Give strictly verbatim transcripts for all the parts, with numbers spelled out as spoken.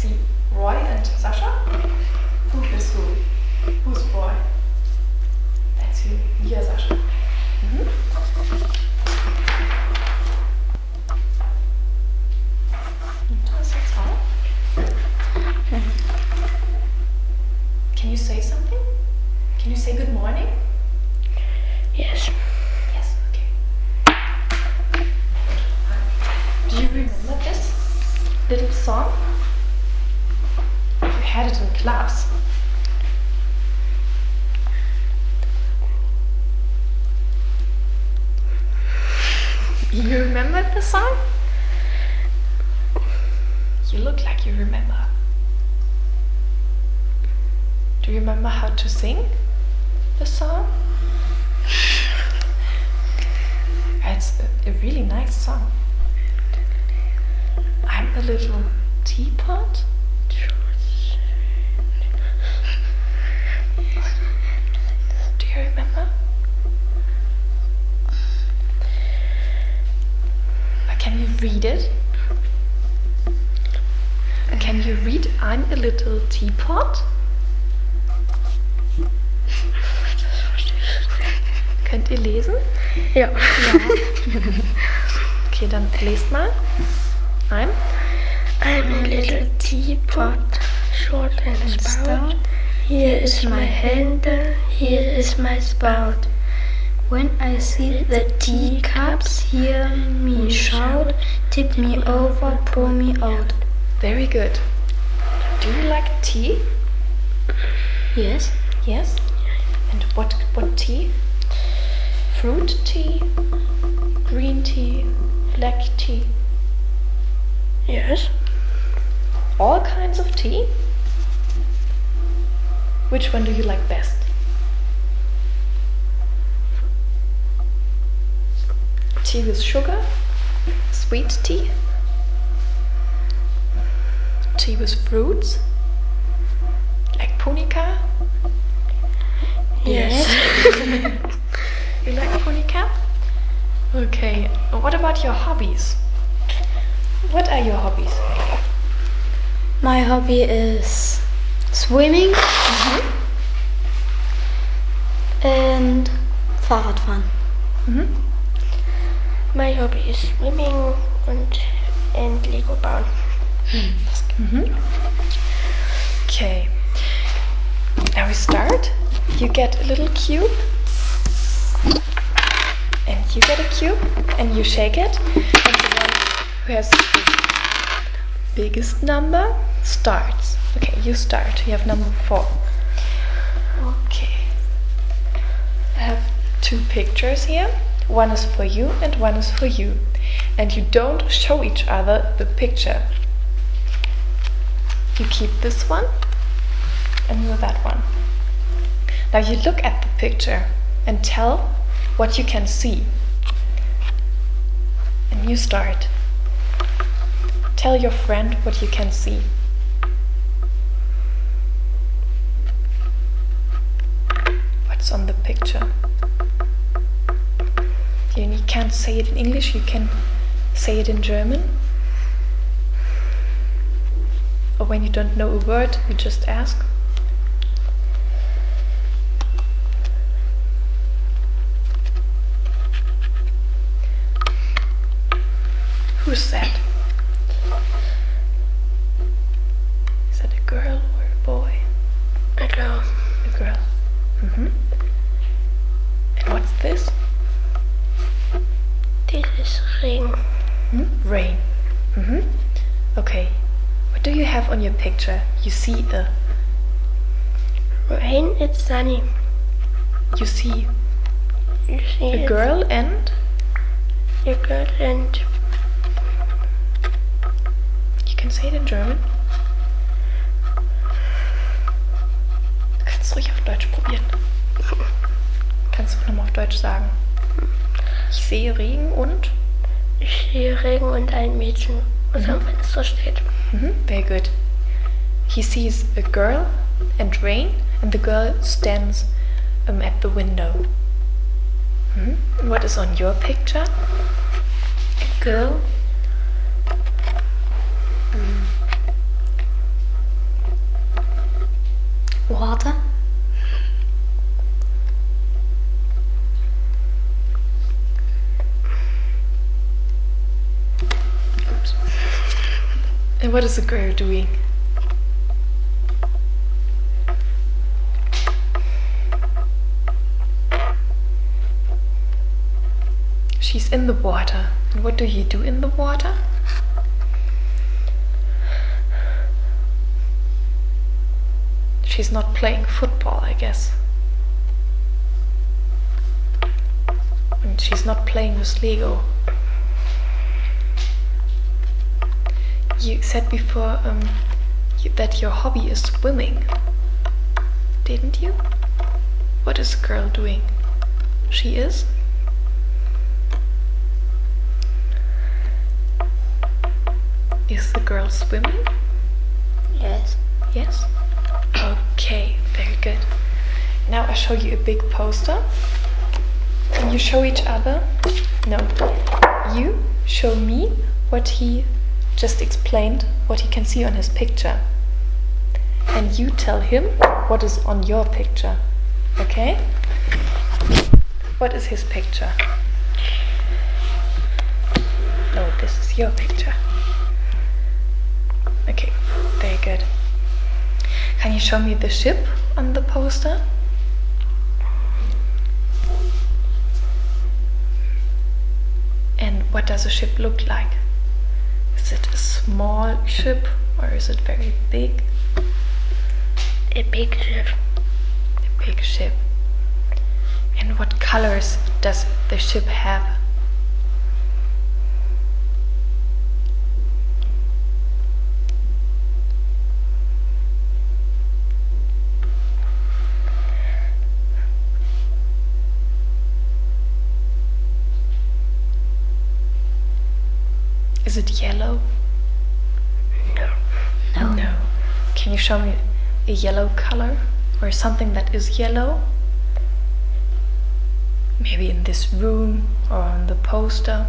see Roy and Sasha. Who is who? Who's Roy? That's you. You're Sasha. Mm-hmm. That's all. Can you say something? Can you say good morning? Yes. Yes, okay. Do you remember this little song? You had it in class. You remember the song? You look like you remember. Do you remember how to sing the song? It's a, a really nice song. I'm a little teapot. Do you remember? Or can you read it? Can you read I'm a little teapot? Könnt ihr lesen? Ja. Ja. Okay, dann lest mal. I'm I'm a little teapot, short and stout. Here is my handle, here is my spout. When I see the teacups, hear me shout, tip me over, pour me out. Very good. Do you like tea? Yes. Yes. And what what tea? Fruit tea, green tea, black tea. Yes. All kinds of tea? Which one do you like best? Tea with sugar? Sweet tea? Tea with fruits? Like punica? Yes. You like punica? Okay. What about your hobbies? What are your hobbies? My hobby is swimming Mm-hmm. and Fahrradfahren. Mm-hmm. My hobby is swimming and, and Lego bauen. Mm-hmm. Okay. Now we start. You get a little cube. And you get a cube. And you shake it. And the one who has the biggest number starts. Okay, you start. You have number four. Okay. I have two pictures here. One is for you and one is for you. And you don't show each other the picture. You keep this one and that one. Now you look at the picture and tell what you can see. And you start. Tell your friend what you can see. What's on the picture? You can't say it in English, you can say it in German. Or when you don't know a word, you just ask. Who's that? Is that a girl or a boy? A girl. A girl. Mm-hmm. And what's this? This is rain. Hmm? Rain. Mm-hmm. Okay. What do you have on your picture? You see a... Rain, it's sunny. You see You see a girl and... A girl and... You can say it in German. Du kannst es ruhig auf Deutsch probieren. Kannst du auch nochmal auf Deutsch sagen. Ich sehe Regen und... Ich sehe Regen und ein Mädchen, was am Fenster steht. Mm-hmm. Very good. He sees a girl and rain, and the girl stands um, at the window. Mm-hmm. And what is on your picture? A girl. Mm. what is the girl doing? She's in the water. And what do you do in the water? She's not playing football, I guess. And she's not playing with Lego. You said before um, you, that your hobby is swimming, didn't you? What is the girl doing? She is? Is the girl swimming? Yes. Yes? Okay, very good. Now I show you a big poster. Can you show each other? No. You show me what he just explained, what he can see on his picture. And you tell him what is on your picture. Okay? What is his picture? No, this is your picture. Okay, very good. Can you show me the ship on the poster? And what does a ship look like? Is it a small ship or is it very big? A big ship. A big ship. And what colors does the ship have? Is it yellow? No. No. No. Can you show me a yellow color or something that is yellow? Maybe in this room or on the poster.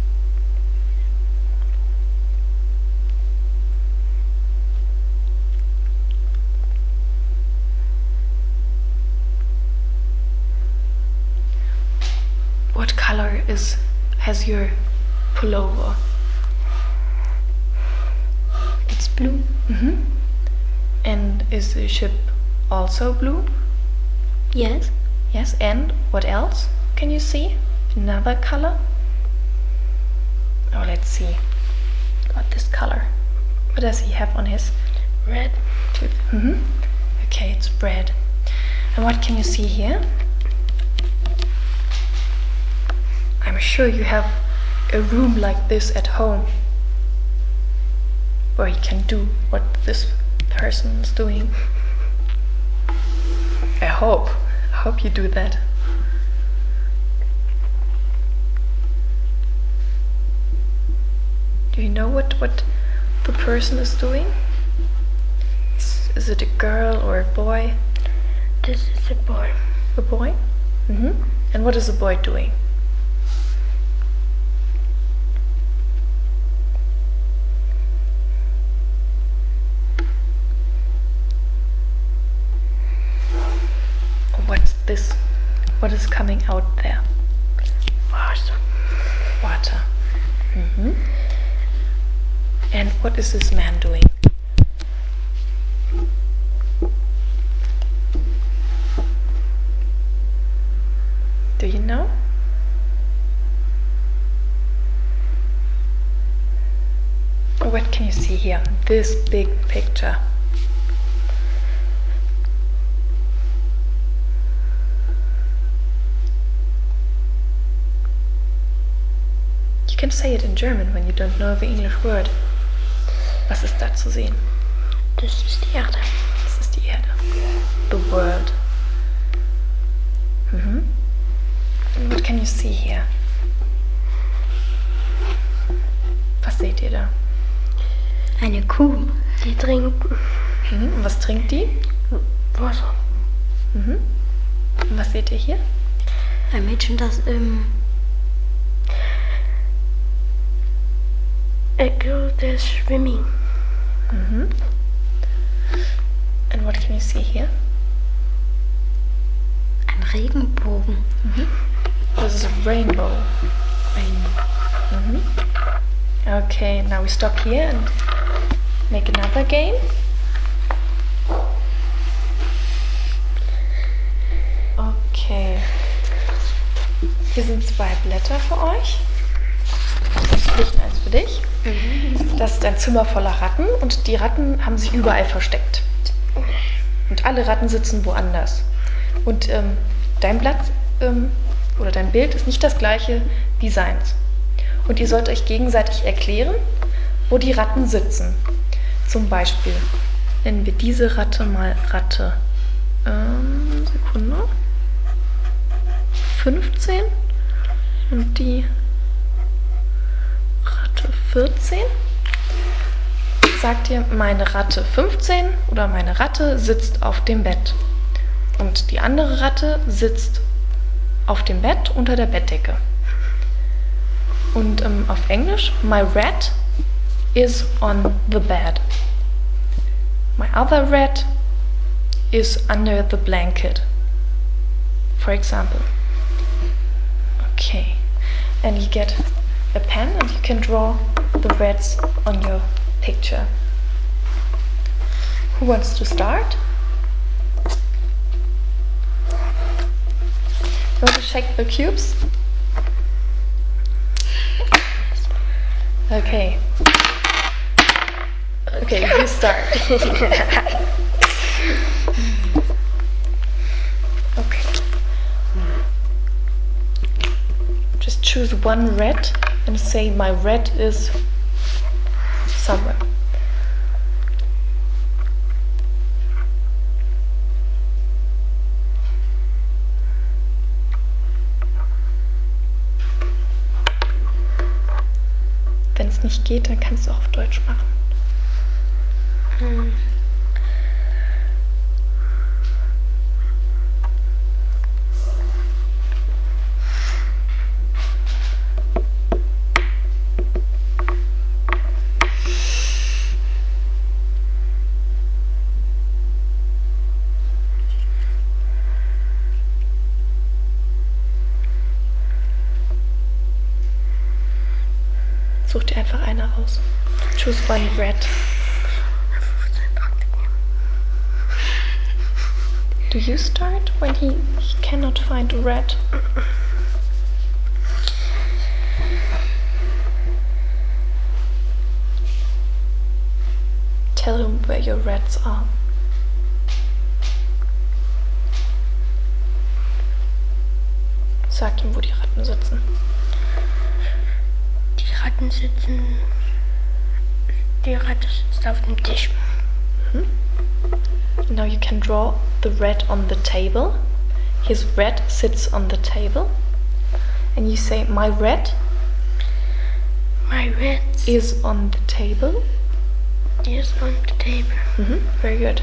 What color is has your pullover? It's blue. Mm-hmm. And is the ship also blue? Yes. Yes, and what else can you see? Another color? Oh, let's see. What this color? What does he have on his Red. tooth? Mm-hmm. Okay, it's red. And what can you see here? I'm sure you have a room like this at home where you can do what this person is doing. I hope. I hope you do that. Do you know what, what the person is doing? Is, is it a girl or a boy? This is a boy. A boy? Mm-hmm. And what is the boy doing? What's this? What is coming out there? Water. Water. Mm-hmm. And what is this man doing? Do you know? What can you see here? This big picture. You can say it in German when you don't know the English word. Was ist da zu sehen? Das ist die Erde. Das ist die Erde. The world. Mm-hmm. And what can you see here? Was seht ihr da? Eine Kuh. Die trinkt Mhm. Und was trinkt die? Wasser. Mhm. Und was seht ihr hier? Ein Mädchen, das im A girl that's swimming. Mhm. And what can you see here? Ein Regenbogen. Mhm. This is a rainbow. Rainbow. Mhm. Okay, now we stop here and Make another game. Okay. Hier sind zwei Blätter für euch. Eins für dich und eins für dich. Das ist ein Zimmer voller Ratten und die Ratten haben sich überall versteckt. Und alle Ratten sitzen woanders. Und ähm, dein Blatt ähm, oder dein Bild ist nicht das gleiche wie seins. Und ihr sollt euch gegenseitig erklären, wo die Ratten sitzen. Zum Beispiel nennen wir diese Ratte mal Ratte ähm, Sekunde fünfzehn und die Ratte vierzehn. Sagt ihr, meine Ratte fünfzehn oder meine Ratte sitzt auf dem Bett. Und die andere Ratte sitzt auf dem Bett unter der Bettdecke. Und ähm, auf Englisch, my rat is on the bed. My other rat is under the blanket. For example. Okay. And you get a pen and you can draw the rats on your picture. Who wants to start? You want to shake the cubes? Okay. Okay, you start. Okay. Just choose one rat and say my rat is somewhere. Wenn es nicht geht, dann kannst du auch auf Deutsch machen. Hm. Such dir einfach eine raus. Choose one rat. Do you start when he, he cannot find a rat? Tell him where your rats are. Sag ihm, wo die Ratten sitzen. Die Ratten sitzen. Die Ratte sitzt auf dem Tisch. Mhm. Now you can draw the rat on the table. His rat sits on the table. And you say, my rat My rat is on the table. is on the table. Mhm. Very good.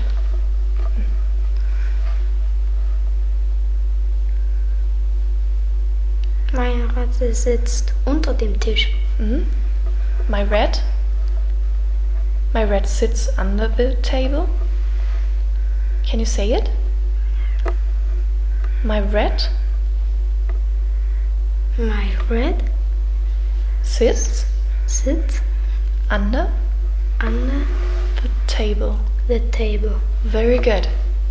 Meine Ratte sitzt unter dem Tisch. Mhm. My rat. My rat sits under the table. Can you say it? My rat My rat sits sits under under the table. the table. Very good.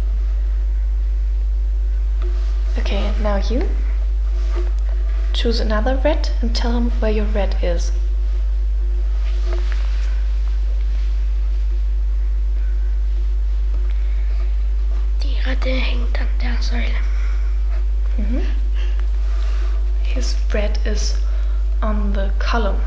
Okay, and now you choose another rat and tell him where your rat is. Die Ratte hängt an der Säule. Mhm. His rat is on the column.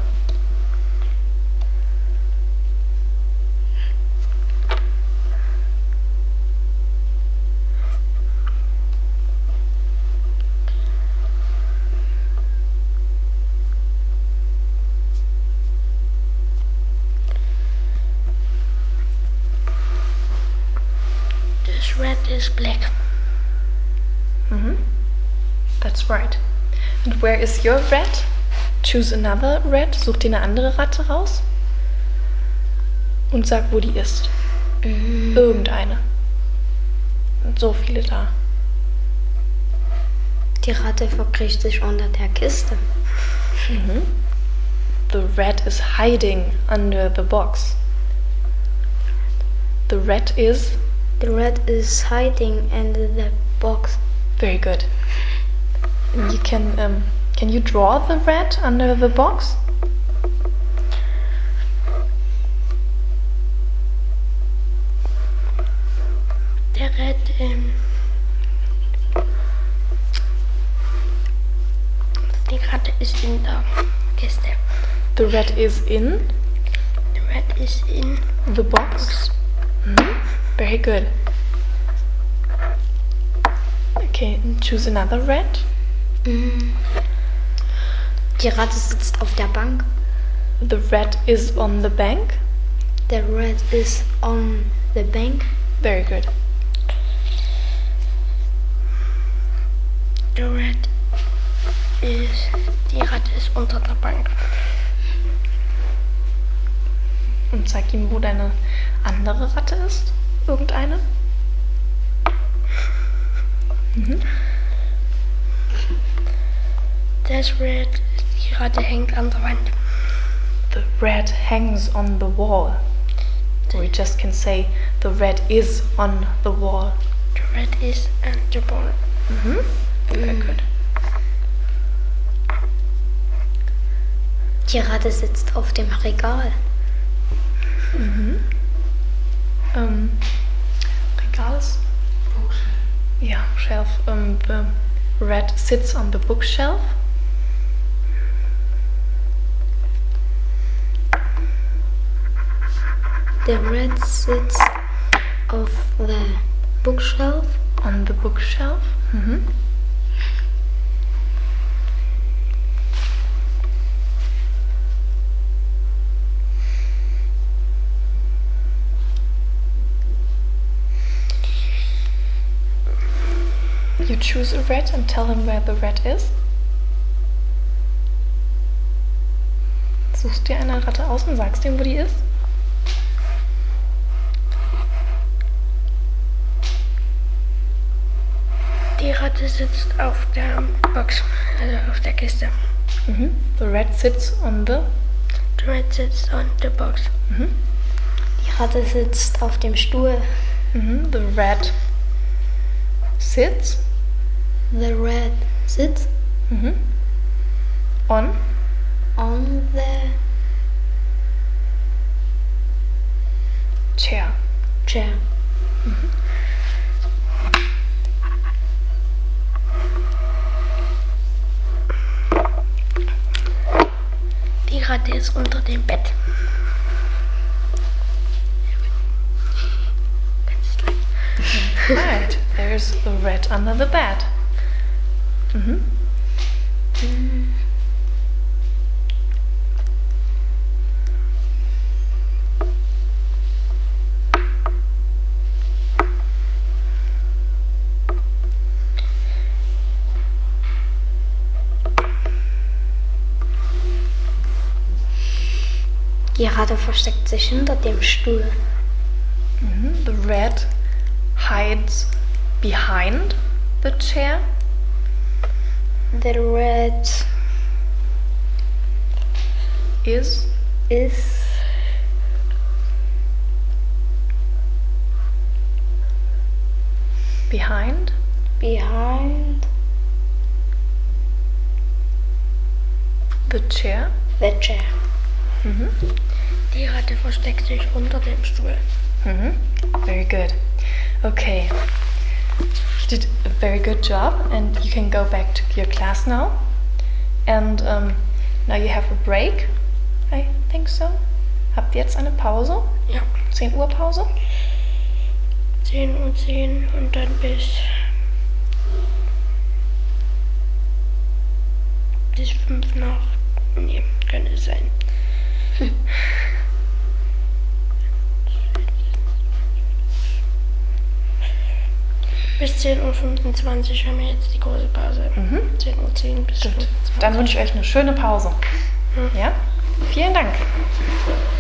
This rat is black. Mhm. That's right. And where is your rat? Choose another rat. Such dir eine andere Ratte raus. Und sag, wo die ist. Mm. Irgendeine. Und so viele da. Die Ratte verkriecht sich unter der Kiste. Mhm. The rat is hiding under the box. The rat is? The rat is hiding under the box. Very good. And you can um, can you draw the rat under the box? Der Rat, ähm, die Ratte ist in der Kiste. The rat is in? The rat is in the box. Mm-hmm. Very good. Okay, choose another rat. Mm. Die Ratte sitzt auf der Bank. The rat is on the bank. The rat is on the bank. Very good. The rat is, die Ratte ist unter der Bank. Und zeig ihm, wo deine andere Ratte ist. Irgendeine. Mhm. Das rat, die Ratte hängt an der Wand. The rat hangs on the wall. Or we just can say the rat is on the wall. The rat is on the wall. Mhm. Very Mm. good. Die Ratte sitzt auf dem Regal. Mhm. Um, Regal ist? Bookshelf. Yeah, shelf. Um, the rat sits on the bookshelf. The rat sits auf the bookshelf. On the bookshelf. Mhm. You choose a rat and tell him where the rat is. Suchst dir eine Ratte aus und sagst ihm, wo die ist. Die Ratte sitzt auf der Box, also auf der Kiste. Mhm. The rat sits on the. The rat sits on the box. Mhm. Die Ratte sitzt auf dem Stuhl. Mhm. The rat sits. The rat sits Mhm. On. on the Chair. chair. Mhm. Die Ratte ist unter dem Bett. Right. There's the rat under the bed. Mhm. Mm. Die Ratte versteckt sich hinter dem Stuhl. Mhm. The rat hides behind the chair. The rat Is. is Behind. behind The chair. the chair. Mhm. Die Ratte versteckt sich unter dem Stuhl. Mhm. Very good. Okay. You did a very good job, and you can go back to your class now. And um, now you have a break. I think so. Habt ihr jetzt eine Pause? Ja, zehn Uhr Pause? zehn Uhr zehn und dann bis bis fünf nach. Nee, könnte sein. Bis zehn Uhr fünfundzwanzig haben wir jetzt die große Pause. Mhm. zehn Uhr zehn bis Gut. fünfundzwanzig. Dann wünsche ich euch eine schöne Pause. Mhm. Ja? Vielen Dank.